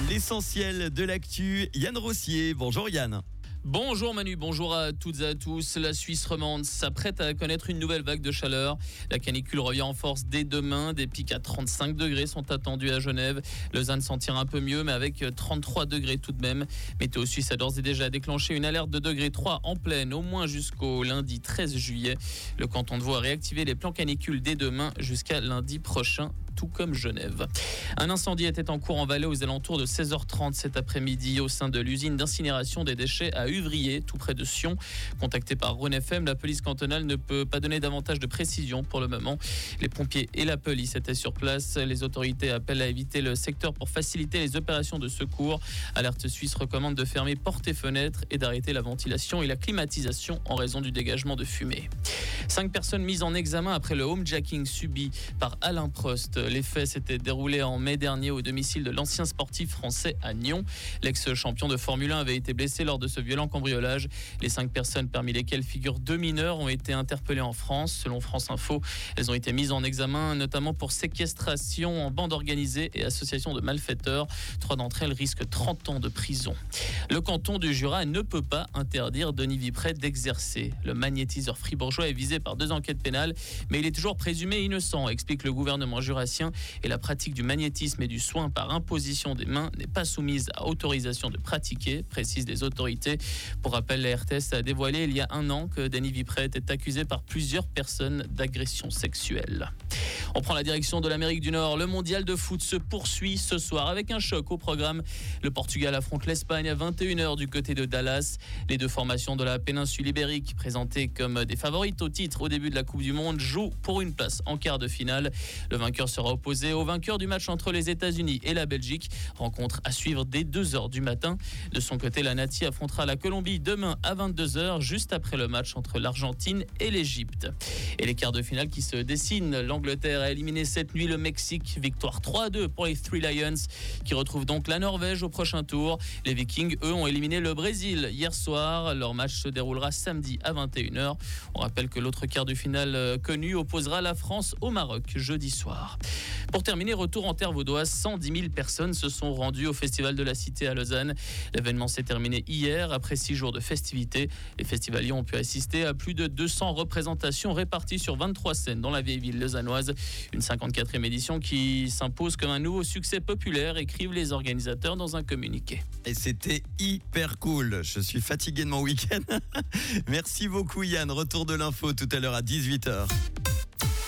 L'essentiel de l'actu, Yann Rossier. Bonjour Yann. Bonjour Manu, bonjour à toutes et à tous. La Suisse romande s'apprête à connaître une nouvelle vague de chaleur. La canicule revient en force dès demain. Des pics à 35 degrés sont attendus à Genève. Lausanne s'en tire un peu mieux, mais avec 33 degrés tout de même. Météo Suisse a d'ores et déjà déclenché une alerte de degré 3 en pleine, au moins jusqu'au lundi 13 juillet. Le canton de Vaud a réactivé les plans canicules dès demain jusqu'à lundi prochain, tout comme Genève. Un incendie était en cours en Valais aux alentours de 16h30 cet après-midi au sein de l'usine d'incinération des déchets à Uvrier, tout près de Sion. Contacté par Rhône FM, la police cantonale ne peut pas donner davantage de précisions pour le moment. Les pompiers et la police étaient sur place. Les autorités appellent à éviter le secteur pour faciliter les opérations de secours. Alerte Suisse recommande de fermer portes et fenêtres et d'arrêter la ventilation et la climatisation en raison du dégagement de fumée. 5 personnes mises en examen après le homejacking subi par Alain Prost. Les faits s'étaient déroulés en mai dernier au domicile de l'ancien sportif français à Nyon. L'ex-champion de Formule 1 avait été blessé lors de ce violent cambriolage. Les 5 personnes, parmi lesquelles figurent 2 mineurs, ont été interpellées en France. Selon France Info, elles ont été mises en examen notamment pour séquestration en bande organisée et association de malfaiteurs. 3 d'entre elles risquent 30 ans de prison. Le canton du Jura ne peut pas interdire Denis Vipré d'exercer. Le magnétiseur fribourgeois est visé par 2 enquêtes pénales, mais il est toujours présumé innocent, explique le gouvernement jurassien. Et la pratique du magnétisme et du soin par imposition des mains n'est pas soumise à autorisation de pratiquer, précisent les autorités. Pour rappel, la RTS a dévoilé il y a 1 an que Denis Vipré était accusé par plusieurs personnes d'agression sexuelle. On prend la direction de l'Amérique du Nord. Le mondial de foot se poursuit ce soir avec un choc au programme. Le Portugal affronte l'Espagne à 21h du côté de Dallas. Les 2 formations de la péninsule ibérique, présentées comme des favorites au titre au début de la Coupe du Monde, jouent pour une place en quart de finale. Le vainqueur sera opposé au vainqueur du match entre les États-Unis et la Belgique. Rencontre à suivre dès 2h du matin. De son côté, la Nati affrontera la Colombie demain à 22h, juste après le match entre l'Argentine et l'Égypte. Et les quarts de finale qui se dessinent. L'Angleterre a éliminé cette nuit le Mexique. Victoire 3-2 pour les Three Lions qui retrouvent donc la Norvège au prochain tour. Les Vikings, eux, ont éliminé le Brésil hier soir. Leur match se déroulera samedi à 21h. On rappelle que l'autre quart de finale connu opposera la France au Maroc jeudi soir. Pour terminer, retour en terre vaudoise, 110 000 personnes se sont rendues au Festival de la Cité à Lausanne. L'événement s'est terminé hier après 6 jours de festivités. Les festivaliers ont pu assister à plus de 200 représentations réparties sur 23 scènes dans la vieille ville lausannoise. Une 54e édition qui s'impose comme un nouveau succès populaire, écrivent les organisateurs dans un communiqué. Et c'était hyper cool. Je suis fatigué de mon week-end. Merci beaucoup Yann. Retour de l'info tout à l'heure à 18h.